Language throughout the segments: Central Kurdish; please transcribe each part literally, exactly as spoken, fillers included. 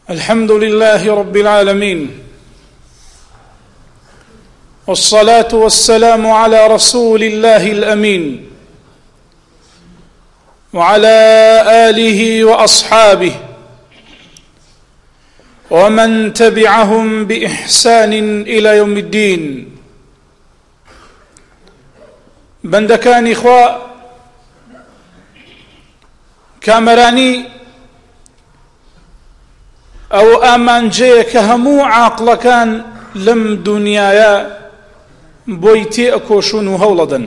الحمد لله رب العالمين، والصلاة والسلام على رسول الله الأمين وعلى آله وأصحابه ومن تبعهم بإحسان إلى يوم الدين. بندكان إخوة كامراني أو ئامانجەیە کە هەموو عاقڵەکان لەم دنیاە بۆی تێئەکۆشون و هەوڵەدەن.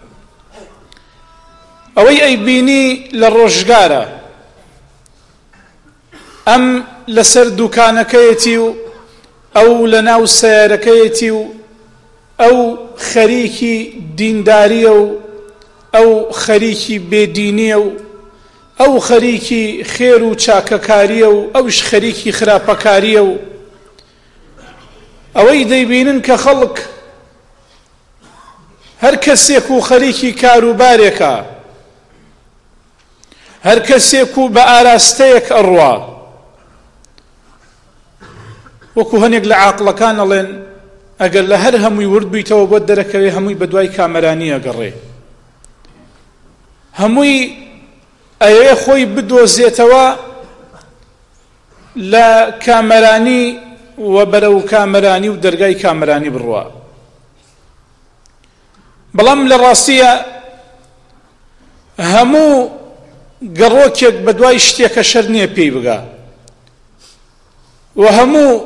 ئەوەی ئەیبینی لە ڕۆژگارە، ئەم لەسەر دوکانەکەیەتی و ئەو لە ناو سەیارەکەیەتی و ئەو خەریکی دینداریە و ئەو خەریکی بێدینیە و ئەو خەریکی خێر و چاکەکاریە و ئەوش خەریکی خراپەکاریە و ئەوەی دەیبینن کە خەڵک هەر کەسێک و خەریکی کاروبارێکە، هەر کەسێک و بە ئاراستەیەک ئەڕوا. وەکو هەنێک لە عاقڵەکان ئەڵێن ئەگەر لە هەر هەمووی ورد بیتەوە بۆ دەرەکەوێ هەمووی بە دوای کامەرانی ئەگەڕێ، هەمووی ئەوێ خۆی بدۆزێتەوە لە کامەرانی و بەرەو کامەرانی و دەرگای کامەرانی بڕوا. بەڵام لە ڕاستیە هەموو گەڕۆکێک بە دوای شتێکە شەر نییە پێی بگا، و هەموو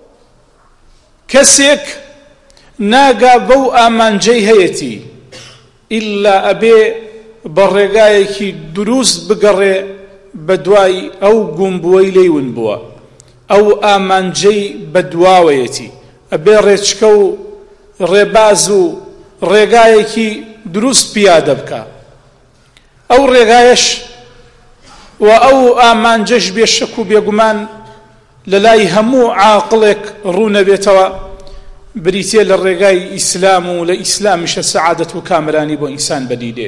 کەسێک ناگا بەو ئامانجەی هەیەتی ئیلا ئەبێ بە ڕێگایەکی دروست بگەڕێ بە دوای ئەو گومبووەی لێیون بووە، ئەو ئامانجەی بە دواوەیەتی ئەبێ ڕێچکە و ڕێباز و ڕێگایەکی دروست پیادە بکە. ئەو ڕێگایەش و ئەو ئامانجەش بێ شەک و بێگومان لە لای هەموو عاقڵێک ڕوونەبێتەوە بریتێ لە ڕێگای ئیسلام و لە ئیسلامیشە سەعادەت و کامرانی بۆ ئینسان بەدیدێ.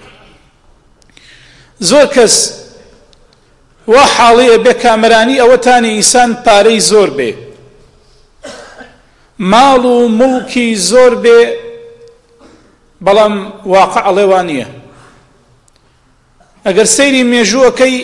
زۆر کەس وا حاڵەیە بێ کامەرانی ئەوەتانی ئینسان پارەی زۆر بێ، ماڵ و مڵکی زۆر بێ، بەڵام واقع ئەڵێ وا نییە. ئەگەر سەیری مێژووەکەی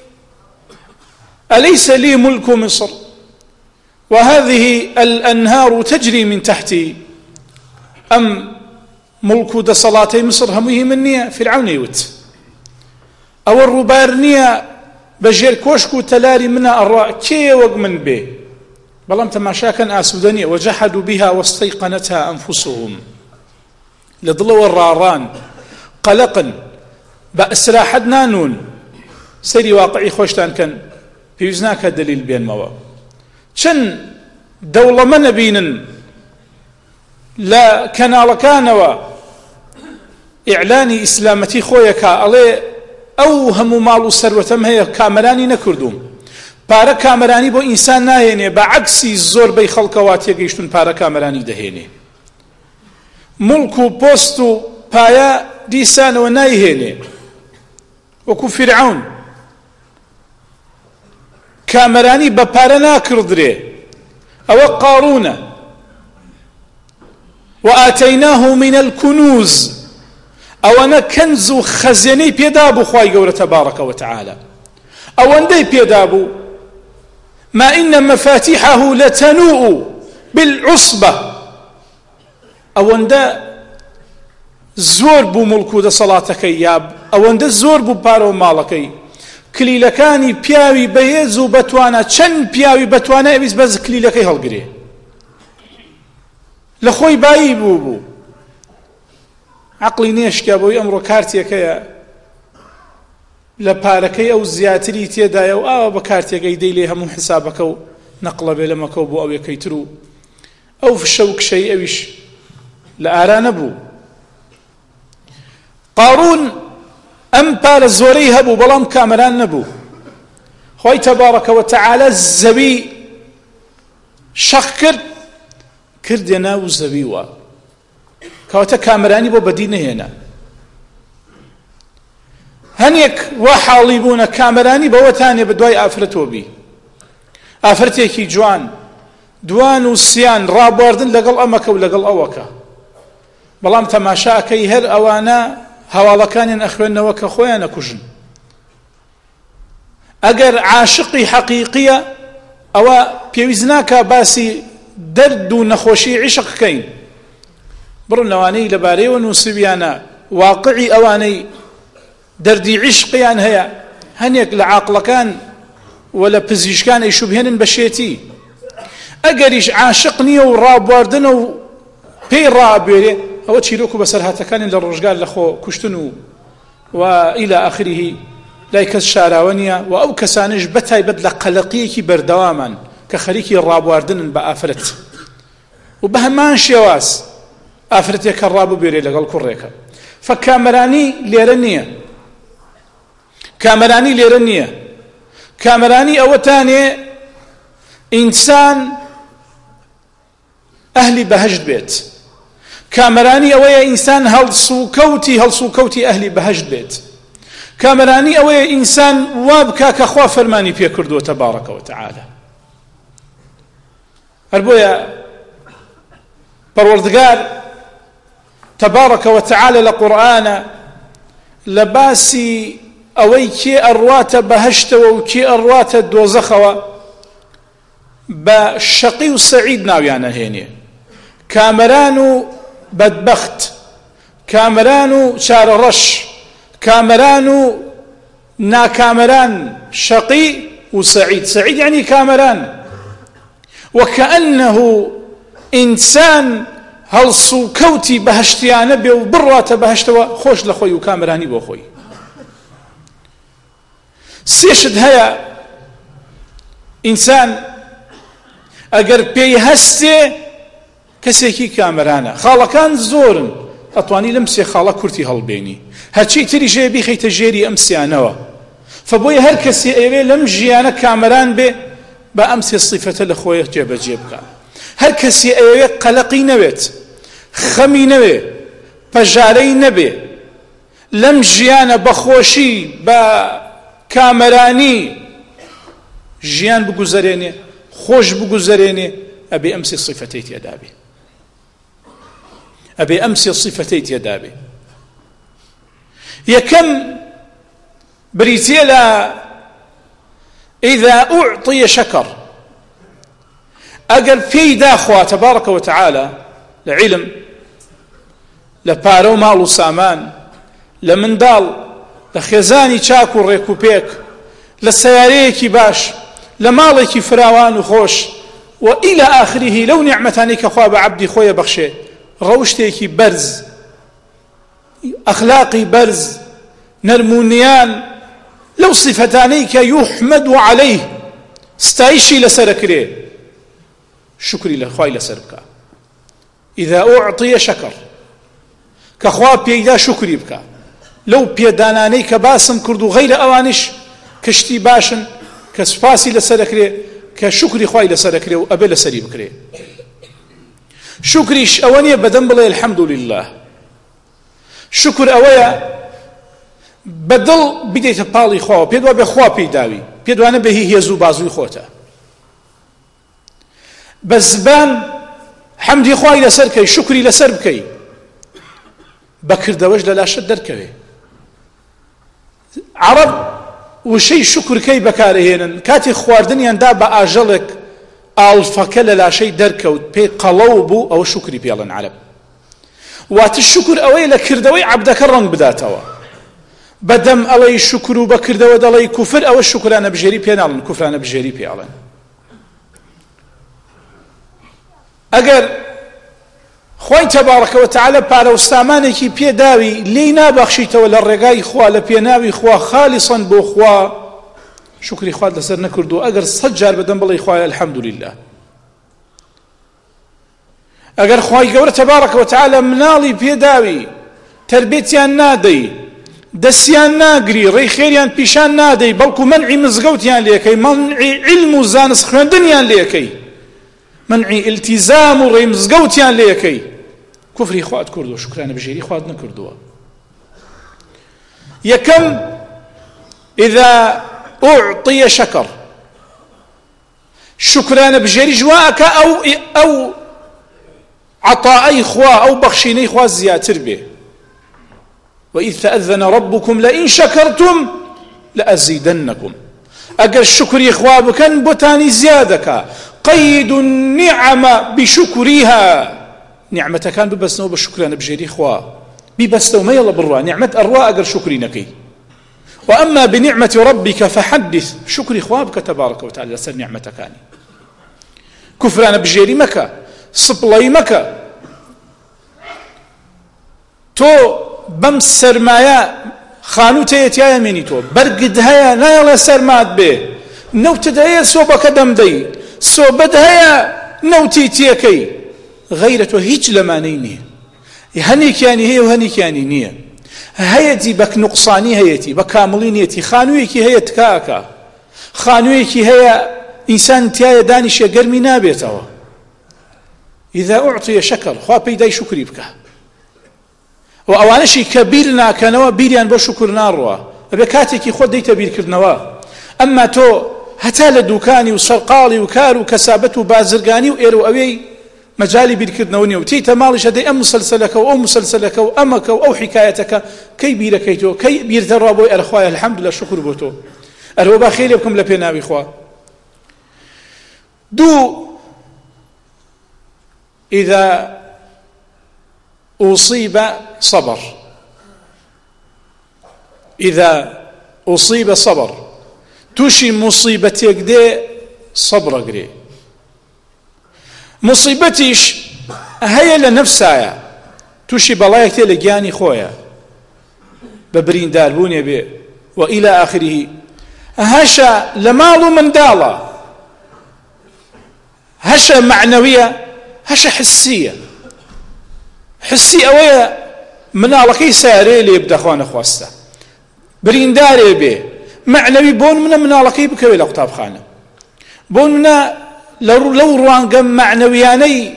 أليس لي ملك مصر وهذه الأنهار تجري من تحتي، أم ملك دەسەڵاتەی مصر هەمووی من نییە؟ فرعون يوت ئەوە ڕووبار نییە بەژێر کۆشک و تەلاری منە ئەڕوا کێ وەک من بێ؟ بەڵام تەماشاکەن ئاسوودە نییە. وجحدوا بها واستيقنتها أنفسهم، لە دڵەوە ڕاڕان قەلەقن بە ئەسراحەت نانون. سەیری واقعی خۆشتان کەن، پێویست ناکات دەلیل بێنمەوە. چەند دەوڵەمە نەبینن لە کەناڵەکانەوە ئیعلانی ئیسلامەتی خۆیەکە ئەڵێ ئەو هەموو ماڵ و سەروەتەم هەیە کامەرانی نەکردوم. پارە کامەرانی بۆ ئینسان ناهێنێ، بە عەکسی زۆربەی خەڵکەوە تێگەیشتون پارە کامەرانی دەهێنێ. مڵک و پۆست و پایە دیسانەوە نایهێنێ، وەکو فرعون کامەرانی بە پارە ناکردرێ. ئەوە قارونە. وآتەیناه من الكنوز، ئەوەنە کەنز و خەزێنەی پێدا بوو خوای گەورە تەبارەکە وتەعالە. ئەوەندەی پێدا بوو ما إن مفاتيحه لتنوء بالعصبة، ئەوەندە زۆر بوو مڵک و دەسەڵاتەکەی، یاب ئەوەندە زۆر بوو پارە و ماڵەکەی. کلیلەکانی پیاوی بەهێز و بەتوانە، چەند پیاوی بەتوانە ئەویست بەس کلیلەکەی هەڵگرێ، لە خۆی بایی بوو بوو. عەقڵی نێشکیا بۆی ئەمڕۆ کارتێکەیە لە پارەکەی ئەو زیاتری تێدایە و ئاوە بە کارتێکەی دەی لێ هەموو حسابەکە و نەقڵە بێ لەمەکە و بۆ ئەو یەکەیتر و ئەو فشە و کشەی ئەویش لە ئارا نەبوو. قارون ئەم پارە زۆرەی هەبوو بەڵام کامەران نەبوو. خۆی تەبارەکە وتەعالە زەوی شەق کرد، کردێ ناو زەویوە، کەواتە کامەرانی بۆ بەدی نەهێنا. هەنێک وا حاڵی بوونە کامەرانی بەوەتانێ بە دوای ئافرەتەوە بی، ئافرەتێکی جوان دوان و سیان ڕابواردن لەگەڵ ئەمەکە و لەگەڵ ئەوەکە، بەڵام تەماشاکەی هەر ئەوانە هەواڵەکانیان ئەخوێنەوە کە خۆیان ئەکوژن. ئەگەر عاشقی حەقیقیە ئەوە پێویست ناکە باسی دەرد و نەخۆشی عیشق بکەین، بڕن لەوانەی لەبارەیەوە نووسیبیانە واقعی ئەوانەی دەردی عیشقیان هەیە هەنێک لە عاقڵەکان و لە پزیشکان ئەیشوبهێنن بە شێتی. ئەگەریش عاشق نییە و ڕابواردنە و پێی ڕابێرێ ئەوە چیرۆک و بەسەرهاتەکانی لە ڕۆژگار لە خۆ کوشتن و و ئیلە ئاخریه لای کەس شاراوە نییە و ئەو کەسانش بەتایبەت لە قەلەقیەکی بەردەوامان کە خەریکی ڕابواردنن بە ئافرەت و بە هەمان شێواز ئافرەتێک کە ڕاببێرێ لەگەڵ کوڕێکە. فکامەرانی لێرە نییە، کامەرانی لێرە نییە، کامەرانی ئەوەتانێ ئینسان ئەهلی بەهەشت بێت، کامەرانی ئەوەیە ئینسان هەڵسوکەوتی هەڵسوکەوتی ئەهلی بەهەشت بێت، کامەرانی ئەوەیە ئینسان وا بکا کە خوا فەرمانی پێ کردووە تەبارەکە و تەعالە. هەر بۆیە پەروەردگار تەبارەکە و تەعالە لە قورئانە لە باسی ئەوەی کێ ئەڕواتە بەهەشتەوە و کێ ئەڕواتە دۆزەخەوە بە شەقی و سەعید ناویانە هێنێ، کامەران و بەدبەخت، کامەران و چارەڕەش، کامەران و ناکامەران، شەقی و سەعید. سەعید یعنی کامەران، وەکەئەنەه ئینسان هەڵسوکەوتی بەهەشتیانە بێ و بڕواتە بەهەشتەوە خۆش لە خۆی و کامەرانی بۆ خۆی. سێشت هەیە ئینسان ئەگەر پێی هەستێ کەسێکی کامەرانە. خاڵەکان زۆرن، ئەتوانی لەم سێ خاڵە کورتی هەڵبێنی، هەرچی تری ژێ بیخەیتە ژێری ئەم سیانەوە. فبۆیە هەر کەسی ئەوێ لەم ژیانە کامەران بێ بە ئەم سێ صیفەتە لە خۆی جێبەجێ بکە. هەر کەسی ئەوێ قەلەقی نەوێت، خەمی نەوێ، پەژارەی نەبێ، لەم ژیانە بەخۆشی بە کامەرانی ژیان بگوزەرێنێ، خۆش بگوزەرێنێ، ئەبێ ئەم سێ صیفەتەی تێدا بێ، ئەبێ ئەم سێ صیفەتەی تێدا بێ. یەکەم بریتیە لە ئیذا ئوعطیە شەکەڕ، ئەگەر پێی داخوا تەبارەکە و تەعالە لە عیلم، لە پارە و ماڵ و سامان، لە منداڵ، لە خێزانی چاک و ڕێک و پێک، لە سەیارەیەکی باش، لە ماڵێکی فراوان و خۆش و ئیلە ئاخریه لەو نیعمەتانی کە خوا بە عەبدی خۆیە بەخشێ، ڕەوشتێکی بەرز، ئەخلاقی بەرز، نەرمونیان، لەو صیفەتانەی کە یوحمەد عەلەیه ستایشی لەسەرەکرێ، شکری لە خوای لەسەر بکە. ئیذا ئوعطیە شەکەڕ، کە خوا پێیدا شکری بکە لەو پێدانانەی کە باسم کرد و غەیرە ئەوانش کەشتی باشن کە سوپاسی لەسەرەکرێ، کە شکری خوای لەسەرەکرێ و ئەبێ لەسەری بکرێ. شکریش ئەوە نییە بەدەم بڵێ الحەمدولله، شکر ئەوەیە بەدڵ بدەیتە پاڵی خواوە، پێت وا بێ خوا پێی داوی، پێت وانە بە هی هێز و بازووی خۆتە، بە زبان حەمدی خوای لەسەر کەی، شکری لەسەر بکەی، بەکردەوەش لە لاشت دەرکەوێ. عەرەب وشەی شکرکەی بەکارەهێنن، کاتی خواردنیان دا بە ئاژەڵێک ئاڵفەکە لە لاشەی دەرکەوت پێی قەڵەو بوو، ئەوە شکری پێڵن عەرەب. واتە شکر ئەوەی لە کردەوەی عەبدەکە ڕەنگ بداتەوە، بەدەم ئەڵەی شکر و بەکردەوە دەڵەی کوفر، ئەوە شکرانە بژێری پێ ناڵن، کوفرانە بژێری پێڵن. ئەگەر خوای تەبارەکە و تەعالە پارە و سامانێکی پێداوی لێی نابەخشیتەوە لە ڕێگای خوا، لە پێناوی خوا، خالیسەن بۆ خوا، شکری خوات لەسەر نەکردو، ئەگەر سەد جار بەدەم بڵێ خوای الحەمدولله. ئەگەر خوای گەورە تەبارەکە و تەعالە مناڵی پێداوی تربێتیان نادەی، دەستیان ناگری، ڕێی خێریان پیشان نادەی، بەڵکو منعی مزگەوتیان لێکەی، منعی علم و زانست خوێندنیان لێکەی، منعی التیزام و ڕێی مزگەوتیان لێکەی، کوفری خوات کردووە، شکرانە بژێری خوات نەکردووە. یەکەم ئیذا ئوعطیە شەکەڕ، شکرانە بژێری جواکە ئەو ئەو عطاءی خوا ئەو بەخشینەی خوا زیاتر بێ. وإذ تأذن ربكم لئن شكرتم لأزيدنكم. ئەگەر شکری خوا بکەن بۆتانی زیادەکە. قيد النعمة بشكرها. نعمەتەکان ببەستنەوە بە شکرانە بژێری خوا. ببەستەوە مەیڵە بڕوا نعمەت ئەڕوا ئەگەر شکری نەکەی. وأما بنعمة ربك فحدث. شكري خوابك تبارك وتعالى لسر نعمتكاني. كفران بجيري مكة صبلي مكة تو بم سرمايا خانو تيتيا مني تو برقد هيا نايلا سرمات به نوتد هيا صوبك دم دي صوبد هيا نوتي تيكي غيرته هيج لمانيني هنيك يعني هي وهنيك يعني نيه هەیەتی بەک نوقسانی هەیەتی بە کامڵینێتی خانوویەکی هەیە تکاکە خانوویەکی هەیە ئینسان تایە دانیشە گەرمی نابێتەوە. ئیذا ئوعطیە شەکر خوا پێدای شکری بکە. و ئەوانەشی کە بیر ناکەنەوە بیریان بۆ شکر ناڕوە ئەبێ کاتێکی خۆت دەیتە بیرکردنەوە. ئەمما تۆ هەتا لە دوکانی و سەرقاڵی و کار و کەسابەت و بازرگانی و ئێرە و ئەوەی مجالي بيركضنا ونيو تيتا مالش هذي أم مسلسلك أو مسلسلك أو أمك أو حكايتك كي بيركيتو كي بيرترابو الأخويا الحمد لله شكر بوتو أروبا خير يبكم لبينا بإخوا دو إذا أصيب صبر إذا أصيب صبر توشي مصيبتك دي صبر قري مصيبتيش هيا لنفسها توشي بلايك لجاني خويا ببرين داربوني بي وإلى آخره هشا لمالو من دالا هشا معنوية هشا حسية حسية ويا منالكي ساري اللي يبدأ أخوان أخواستا برين داري بي معنوي بون منا منالكي بكوي لقطاب خانة بون منا لو لو روانقم معنوياني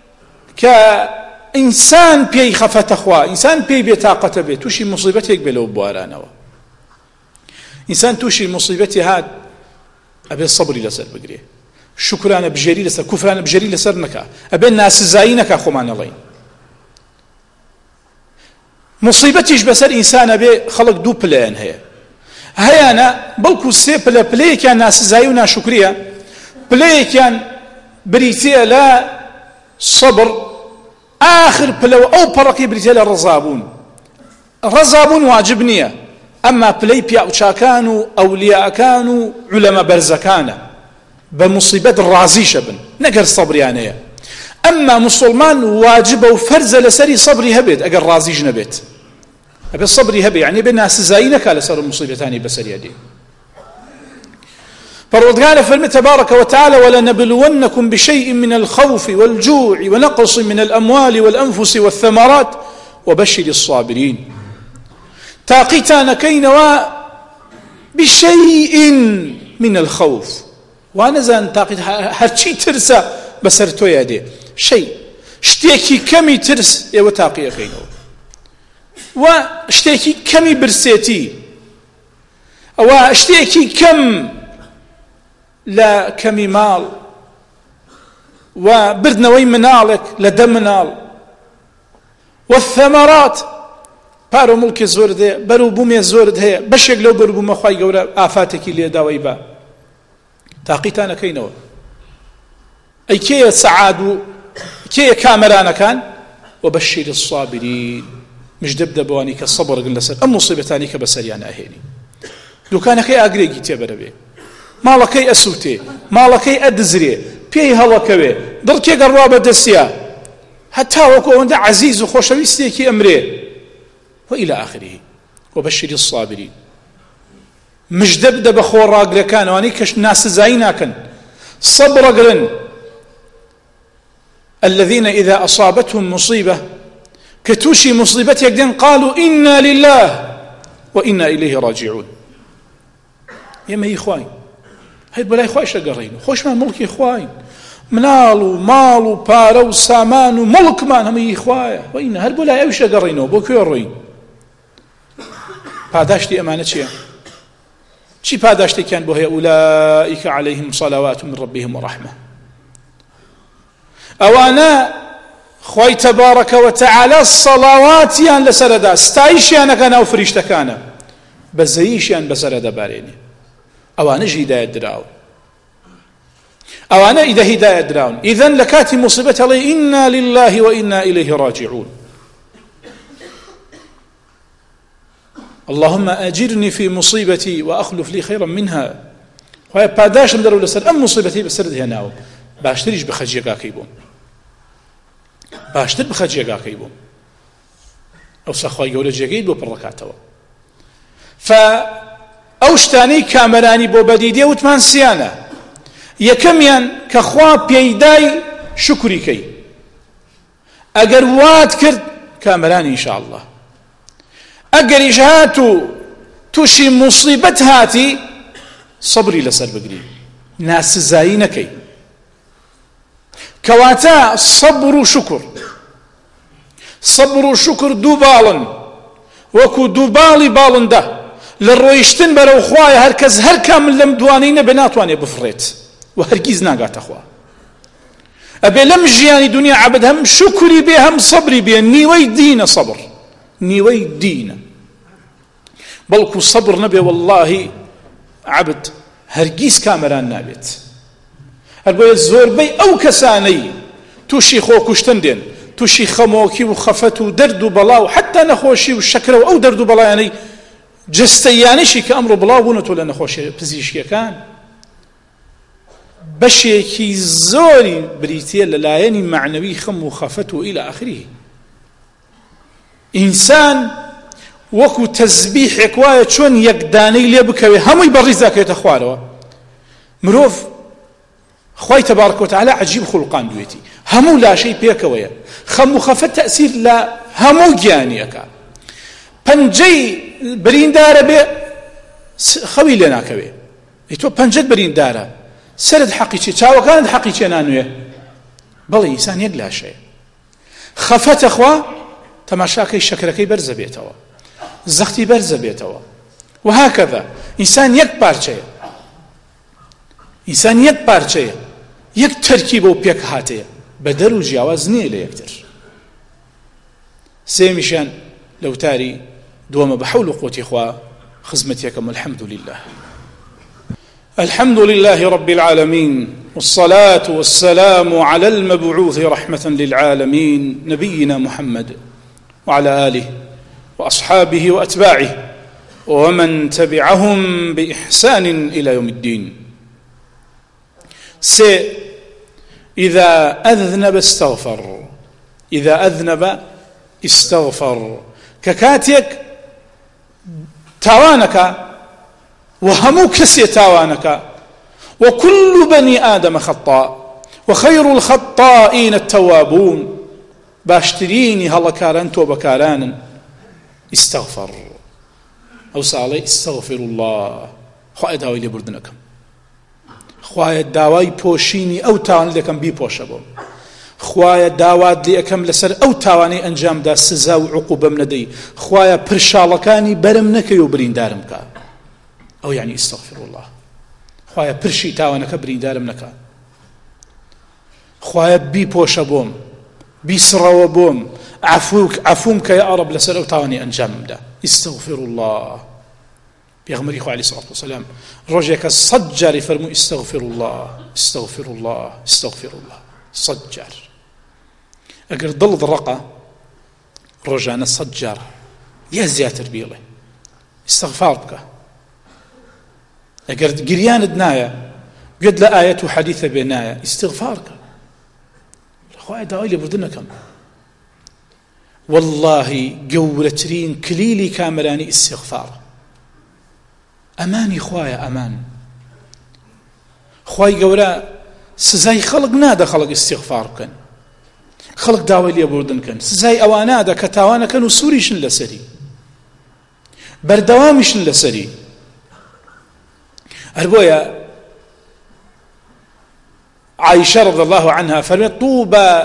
كإنسان بي خفت أخوة إنسان بي بطاقة بي توشي مصيبتك بلو بوارانوا إنسان توشي مصيبتي هاد أبي الصبر لسر بقري شكران بجري لسر كفران بجري لسر نكا أبي الناس زاينك أخوان الله مصيبتيش بسر إنسان أبي خلق دو بلان هي هيا أنا بلكو سي بلا بلاي كان ناس زايونا شكريا بلاي كان بريتيا لا صبر آخر بلو أو برقي بريتيا لا رزابون رزابون واجبنية أما بلاي بيا وشاكانوا أولياء كانوا علماء برزكانا بمصيبة الرازي شبن نقر الصبر يعني أما مسلمان واجب وفرز لسري صبري هبت أقر رازي جنبت أبي الصبري هبي يعني بالناس زاينك على سر المصيبة ثاني بسري دي فالرد فرمي تبارك وتعالى ولنبلونكم بشيء من الخوف والجوع ونقص من الأموال والأنفس والثمرات وبشر الصابرين تاقيتان كينوا بشيء من الخوف وانا زان تاقيت هرشي ترسى بسرتو يدي شيء شتيكي كمي ترس يو تاقية كينوا وشتيكي كمي برسيتي وشتيكي كم لا كمي مال وبردنوي منالك لدم منال والثمرات بارو ملك زور ده برو بومي زور ده بشيك لو برو بوم خواي قورا آفاتك اللي داوي با تاقيتانا كينوا أي كي سعادو كي كامرانا كان وبشر الصابرين مش دبدبواني كالصبر قلنا سر أم مصيبتاني كبسريان أهيني لو كان كي أقريقي تيبربي مالكي أسوتي مالكي أدزري بيه هلاكوي دركي قرابة دسيا حتى وكو عند عزيز وخوشويستيكي أمري وإلى آخره وبشر الصابرين مش دبدب خور راقل كان وانيكش ناس زاينا كان صبر قرن الذين إذا أصابتهم مصيبة كتوشي مصيبتي يقدين قالوا إنا لله وإنا إليه راجعون يما هي إخوين هيد بلاي خوش قرين خوش ما ملكي إخوين منال ومال وبارا وسامان وملك ما هم هي إخوايا وإنا هل بلاي أوش قرينه بوكو يروين پاداشتی ئەمانە چییە؟ چی پاداشتێکیان بۆ هەیە؟ ئولائیکە عەلەیهیم صەلەوات من رەبیهم وەڕەحمە. ئەوانە خۆی تەبارەکە وەتەعالە سەڵاواتیان لەسەرەدا، ستایشیانەکە ناو فریشتەکانە، بەزەییشیان بەسەرە دەبارێنێ. ئەوانەش هیدایەت دراون، ئەوانە ئیدە هیدایەت دراون. ئیذەن لە کاتی موسیبەت هەڵێ ئینا لله وئینا ئیلەیه ڕاجعون. اللهم أجرني في مصيبتي وأخلف لي خيرا منها. خوای پاداشم دەرەوە لەسەر ئەم موسیبەتەی بەسەرت هێناوە، باشتریش بخەجیەکەی بووم، باشتر بخەجیەکەی بووم. ئەوسا خوای گەورە جێگەیت بۆ پڕەکاتەوە. فأو شتانەی کامەرانی بۆ بەدیدێ وتمان سیانە. یەکەمیان کە خوا پێیدای شکریکەی، ئەگەر وات کرد کامەرانی ئینشاءالله، ئەگەریش هات و تووشی موسیبەت هاتی سەبری لەسەر بگری، ناسزایی نەکەی. کەواتە سەبر و شکر، سەبر و شکر دوو باڵن، وەکو دوو باڵی باڵندە لە ڕۆیشتن بەرەو خوایە. هەرکەس هەر کامل لەم دوانەی نەبێ ناتوانێ بفڕێت و هەرگیز ناگاتە خوا. ئەبێ لەم ژیانی دنیا عەبد هەم شکری بێ هەم سەبری بێ. نیوەی دینە سەبر، نیوەی دینە. بەڵکو سەبر نەبێ واللهی عەبد هەرگیز کامەران نابێت. هەر بۆیە زۆربەی ئەو کەسانەی تووشی خۆکوشتن دێن، تووشی خەمۆکی و خەفەت و دەرد و بەڵا و حتا نەخۆشی و شەکرە و ئەو دەرد و بەڵایانەی جستەیانیشی کە ئەمڕۆ بڵاو بوونەتەوە لە نەخۆشی پزیشکیەکان، بەشێکی زۆری بریتیە لەلایەنی معنەوی خەم و خەفەت و ئیلە ئاخری. ئینسان وەکو تەزبیحێک وایە چۆن یەکدانەی لێ بکەوێ هەمووی بەڕیز داکەوێتە خوارەوە. مرۆڤ خوای تەبارەکە وتەعالە عەجیب خوڵقان دوێتی، هەموو لاشەی پێکەوەیە. خەم و خەفەت تەئسیر لە هەموو گیانیەکە. پەنجەی بریندارە بێ خەوی لێ ناکەوێ. تۆ پەنجەت بریندارە، سەرت حەقی چێ، چاوەکانت حەقی چێ نانوێ. بەڵێ ئینسان یەک لاشەیە. خەفەتە خوا تەماشاکەی شەکرەکەی بەرزە بێتەوە، زەختی بەرزە بێتەوە. وهاکەذا ئینسان یەک پارچەیە، ئینسان یەک پارچەیە، یەک تەرکیبە و پێک هاتەیە، بە دەر و جیاواز نییە لە یەکتر. سێمیشیان لەوتاری دووەمە بە حەول و قووەتی خوا خزمەتیەکەم. الحمد لله الحمد لله رب العالمين، والصلاة والسلام على المبعوث رحمة للعالمين نبينا محمد وعلى آله وأصحابه وأتباعه ومن تبعهم بإحسان إلى يوم الدين. سي إذا أذنب استغفر، إذا أذنب استغفر. ككاتيك تاوانك وهمو كسي تاوانك، وكل بني آدم خطاء وخير الخطائين التوابون. باشتريني هلا كاران توبة كاران استغفر أو سالي استغفر الله. خواهي داوي لي بردنكم، خواهي داوي بوشيني أو تاوان لكم بي بوشبو، خواهي داوات لي أكم لسر أو تاواني أنجام دا سزا وعقوبة من دي، خواهي برشالكاني برمنك يوبرين دارمك. أو يعني استغفر الله. خواهي برشي تاوانك برين دارمنك، خواهي بي بوشبوم، بي سراوبوم، عفوك عفومك يا رب لسر أو تاواني أنجام دا. استغفر الله. بيغمري خو عليه الصلاة والسلام رجعك صجر فرمو استغفر الله استغفر الله استغفر الله صجر. أقر ضل ضرقة رجعنا صجر يا زياتر بيله استغفار بك. أقر قريان دنايا قد لا آية حديثة بنايا استغفارك. أخوائي داويلي بردنكم والله قولترين كليلي كاملاني استغفار. أماني خوايا أمان. خواي قولا سزاي خلق نادا خلق استغفار كان، خلق داوي لي بردن كان، سزاي أوانادا كتاوانا كانوا سوريشن لسري بردوامشن لسري. أربويا عائشة رضي الله عنها فرمت طوبى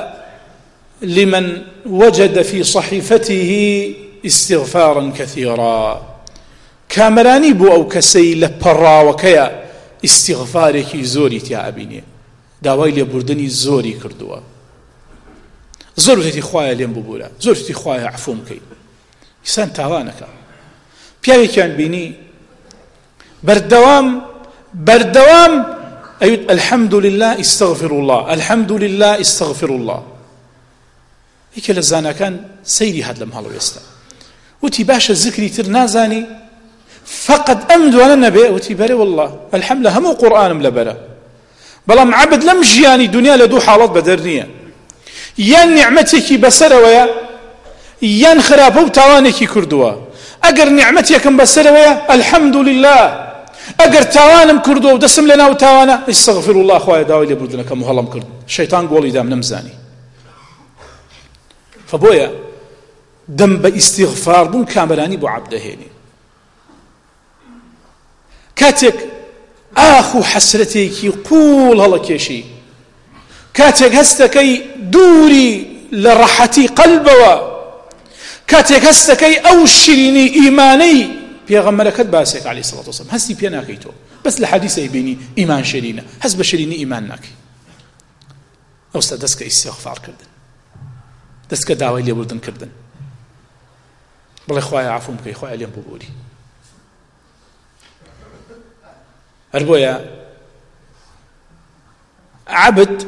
لمن وجد في صحيفته استغفارا كثيرا. کامەرانی بۆ ئەو کەسەی لە پەڕاوەکەیە ئیستیغفارێکی زۆری تیا ئەبینێ، داوای لێبوردنی زۆری کردووە، زۆر وتێتی خوایە لێم ببوورە، زۆر وتێتی خوایە عەفوم کەی، ئینسان تاوانەکە. پیاوێکیان بینی بەردەوام بەردەوام ئەوت الحەمد لله ئیستەغفر الله، الحەمد لله ئیستەغفر الله. یەکێ لە زانەکان سەیری هات لەم هەڵوێستە، وتی باشە زکری تر نازانی فقط ئەم دوانە نەبێ؟ وتی بەرێ والله الحەمد لە هەموو قورئانم لەبەرە، بەڵام عەبد لەم ژیانی دنیا لە دوو حاڵەت بەدەر نییە، یان نیعمەتێکی بەسەرەوەیە یان خراپە و تاوانێکی کردووە. ئەگەر نیعمەتێکم بەسەرەوەیە الحەمد لله، ئەگەر تاوانم کردووە و دەسم لە ناو تاوانە ئیستەغفر الله، خوایە داوای لێبوردنەکەم و هەڵم کرد، شەیطان گۆڵی دام نەمزانی. فبۆیە دەم بە ئیستیغفار بوون کامەرانی بۆ عەبد دەهێنێ. کاتێک ئاخ و حەسرەتێکی قوڵ هەڵەکێشی، کاتێک هەستەکەی دووری لە ڕەحەتی قەلبەوە، کاتێک هەستەکەی ئەو شیرینی ئیمانەی پێغەمبەرەکەت باسێک عەلەیهی سەڵاتو وەسەلام هەستی پێ ناکەی تۆ، بەس لە حەدیثەی بینی ئیمان شیرینە، هەست بە شیرینی ئیمان ناکەی. ئەوستا دەست کە ئیستیغفار کردن، دەست کە داوای لێبوردن کردن، بڵێ خوایە عەفوم بکەی، خوایە لێم ببووری. هەر بۆیە عەبد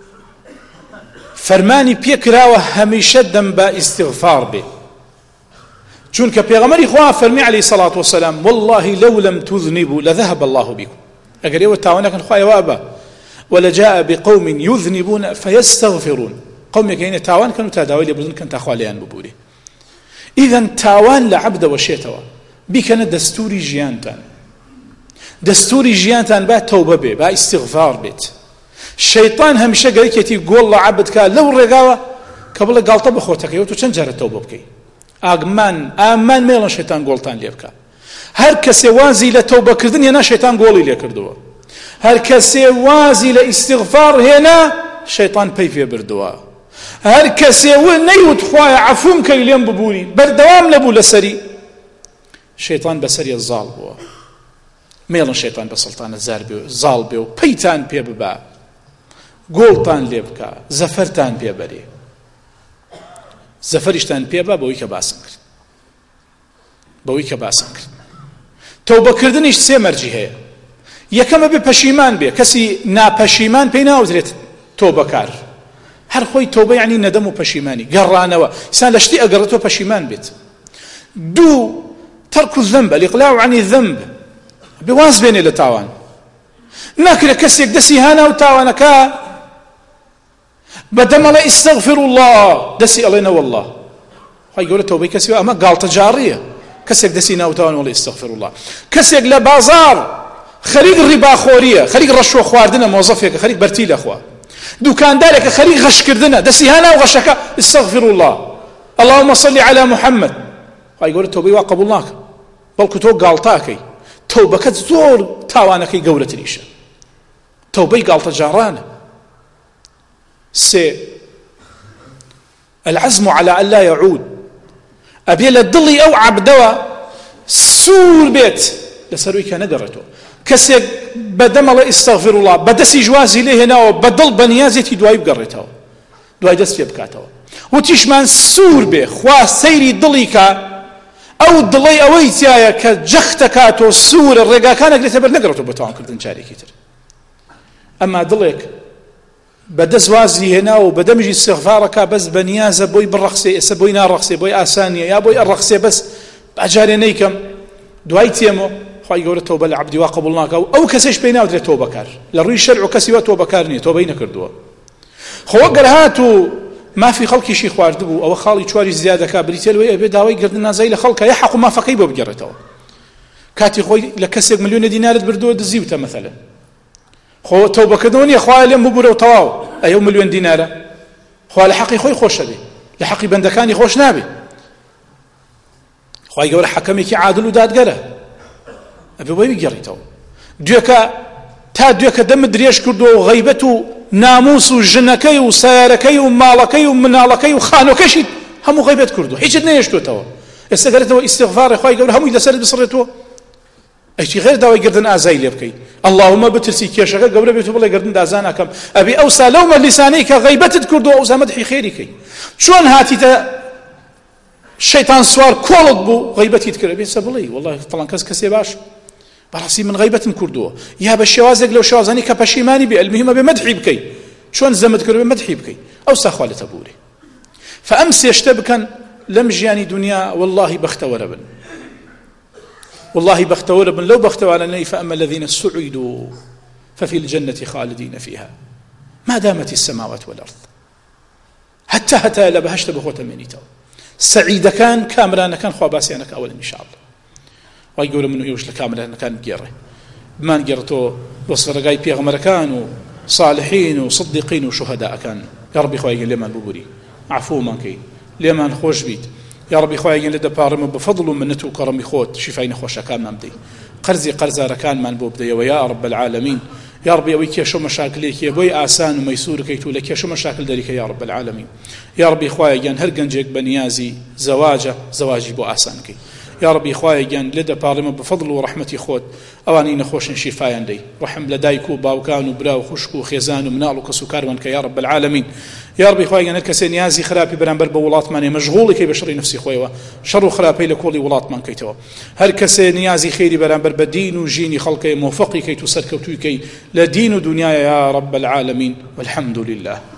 فەرمانی پێکراوە هەمیشە دەم بە ئیستیغفار بێ، چونکە پێغەمبەری خوا فەرمی عەلەیهی سەڵاتو وەسەلام والله لو لم تذنبوا لذهب الله بكم، ئەگەر ئێوە تاوانەکەن خوایە وا بە ولجاء بقوم يذنبون فيستغفرون، قومێک هەینە تاوان کەن و تا داوای لێبوردن کەن تا خوا لێیان ببوورێ. ئیذەن تاوان لە عەبدە وەشێتەوە، بیکەنە دەستوری ژیانتان، دەستوری ژیانتان با تەوبە بێ، با ئیستیغفار بێت. شەیطان هەمیشە گەرەکێتی گۆڵ لە عەبد کا لەو ڕێگاوە کە بڵێ گاڵتە بخۆتەکەی، تۆ چەند جارە تەوبە بکەی، ئاگمان ئامان مێڵن شەیطان گۆڵتان لێ بکە. هەر کەسێ وازی لە تەوبەکردن هێنا شەیطان گۆڵی لێ کردووە، هەر کەسێ وازی لە ئیستیغفار هێنا شەیطان پەی پێ بردووە، هەر کەسێ نەیوت خوایە عەفوم کەی لێم ببووری بەردەوام نەبوو لەسەری، شەیطان بەسەریە زاڵ بووە. مێڵن شەیطان بە سەڵتانە زاڵ بێ و پەیتان پێ ببە، گۆڵتان لێ بکە، زەفەرتان پێ بەرێ، زەفەریشتان پێ بە بەوەی کە باسم کرد، بەوەی کە باسم کرد. تەوبەکردنیش سێ مەرجی هەیە. یەکەمە بێ پەشیمان بێ، کەسی ناپەشیمان پێی ناوترێت تۆبەکار، هەر خۆی تۆبە یعنی نەدەم و پەشیمانی، گەڕانەوە، ئینسان لە شتی ئەگەڕێتەوە پەشیمان بێت. دوو تەرک الذەنب، الإقلاع عن الذەنب، بواز بێنێ لە تاوان، ناکرێت کەسێک دەستی هانا و تاوانەکە بەدەمەڵێ ئیستەغفر الله دەستی ئەڵێنە والله خی گەورە تەوبەی کەسی ئەمە گاڵتە جاڕیە، کەسێک دەستی ناوتاوان وڵێ ئیستەغفر الله. کەسێک لە بازار خەریک ڕیباخۆریە، خەریک ڕەشوە خواردنە، مۆزەفێکە خەریک بەرتی لەخوا، دوکاندارێکە خەریک غەشکردنە، دەستی هانا و غەشەکە ئیستەغفر الله اللهم صل على محمد، خی گەورە تەوبەی وا قبوڵ ناکە، بەڵکو تۆ گاڵتاکەی، تەوبەکەت زۆر تاوانەکەی گەورەتریشە، تەوبەی گاڵتە جاڕانە. سێ العزم على أن لا يعود، ئەبێ لە دڵی ئەو عەبدەوە سوور بێت لەسەروی کە نەگەڕێتەوە. کەسێک بەدەمەڵە ئیستەغفر الله بەدەستی جوازی لێ هێناوە بەدڵ بەنیازێتی دوای بگەڕێتەوە، دوای دەست پێ بکاتەوە، وتیشمان سوور بێ، خوا سەیری دڵی کە ئەو دڵی ئەوەی تایە کە جەختەکاتۆ سوورە ڕێگاکانە گرێتە بەر نەگەڕێتەوە بە تاوانکردن جارێکی تر. ئەما دڵێک بەدەست وازی هێنا و بەدەمژی استیغفارەکە بەس بەنیازە بۆی بڕەخسێ، ئێستا بۆی ناڕەخسێ، بۆی ئاسانیە، یا بۆی ئەڕەخسێ بەس ئەجارێ نەیکەم، دوای تێمەوە خی گەورە تەوبە لە عەبدی وا قبوڵ ناکە و ئەو کەسێش پێی ناودرێت تۆبەکار، لە ڕووی شەرع و کەسی وا تۆبەکار نییە، تۆبەی نەکردووە. خۆ ئەگەر هات و مافی خەڵکیشی خواردبوو، ئەوە خاڵی چواری زیادەکە بریتێلوێ ئەبێ داوای گردن نازایی لە خەڵکە، یە حەق و مافەکەی بۆ بگەڕێتەوە. کاتی خۆی لە کەسێک ملیۆنە دینارت بردووە دزیوتە مەثەلەن، خۆ تەوبەکردنەوە نییە خوایە لێم ببوورە و تەواو، ئەیە ملیۆن دینارە خوا لە حەقی خۆی خۆشە بێ، لە حەقی بەندەکانی خۆش نابێ. خی گەورە حەکەمێکی عادل و دادگەرە، ئەبێ بۆی بگەڕیتەوە. دوێکە تا دوێکە دەمت درێژ کردووە و غەیبەت و ناموس و ژنەکەی و سایارەکەی و ماڵەکەی و مناڵەکەی و خانۆکەشی هەموو غەیبەت کردووە، هیچت نەهێشتوتەوە. ئێستا گەرێتەوە ئیستیغفارە خی گەورە هەمووی لەسەرت بسڕێتەوە، ئەیچی غێر داوای گردن ئازایی لێ بکەی اللهم بترسی کێشەکە گەورە بێت و بڵێ گردن دازا ناکەم ئەبێ ئەوسا لەو مەجلیسانەی کە غەیبەتت کردووە ئەوسا مەدحی خێری کەی چۆن هاتیتە شەیطان سوار کۆڵت بوو غەیبەتیت کرد بێسە بڵێ وەڵڵی فڵان کەس کەسێ باش بەڕاستی من غەیبەتم کردووە یا بە شێوازێک لەو شێوازانی کە پەشیمانی بێ المهم بێ مەدحی بکەی چۆن زەمت کرد بێ مەدحی بکەی ئەوسا خوا لێتە بورێ فەئەم سێشتە بکەن لەم ژیانی دنیا والله بەختەوەرە بن والله بختور بن لو بختور فأما الذين سعدوا ففي الجنة خالدين فيها ما دامت السماوات والأرض حتى حتى لا بهشت بخوة منيتو سعيد كان كامران كان خواباسيانك أولا إن شاء الله ويقولوا منه يوش لكامران كان جيره بما جرتو وصرقاي بيغمر كانوا صالحين وصديقين وشهداء كان يا ربي خويا لمن ببوري عفو منكي لمن خوش بيت يا ربي خويا لدى بارم بفضل منته وكرم خوت شفاين خوش كان ممدي قرزي قرزا ركان من بوبدي ويا رب العالمين يا ربي ويك شو مشاكلك يا بوي آسان وميسور كيتو لك شو مشاكل ذلك يا رب العالمين يا ربي خويا جان هر جنجك بنيازي زواجه زواجي بو آسانكي يا ربي خويا جان لدى بارم بفضل ورحمتي خوت اواني نخوش شفايان دي رحم لدايكو باوكان وبراو خشكو خيزان ومنال وكسكر وانك يا رب العالمين يا ربي خويا جان كسي نيازي خرابي برانبر بولات ماني مشغول كي بشري نفسي خويا شر خرابي لكولي ولات مان كيتو هر كسي نيازي خيري برانبر بدين وجيني خلقي موفقي كي تسركوتو كي لدين ودنيا يا رب العالمين والحمد لله